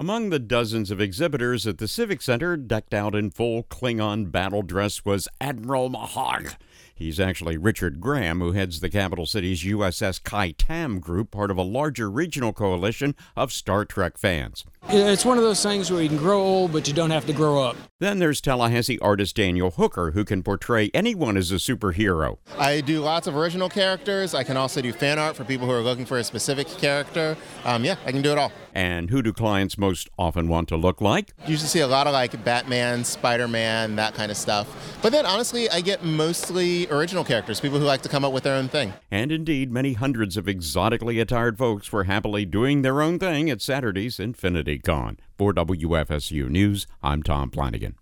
Among the dozens of exhibitors at the Civic Center decked out in full Klingon battle dress was Admiral Mahog. He's actually Richard Graham, who heads the capital city's USS Kai Tam group, part of a larger regional coalition of Star Trek fans. It's one of those things where you can grow old, but you don't have to grow up. Then there's Tallahassee artist Daniel Hooker, who can portray anyone as a superhero. I do lots of original characters. I can also do fan art for people who are looking for a specific character. I can do it all. And who do clients most often want to look like? You usually see a lot of like Batman, Spider-Man, that kind of stuff. But then honestly, I get mostly original characters, people who like to come up with their own thing. And indeed, many hundreds of exotically attired folks were happily doing their own thing at Saturday's Infinity Con. For WFSU News, I'm Tom Flanagan.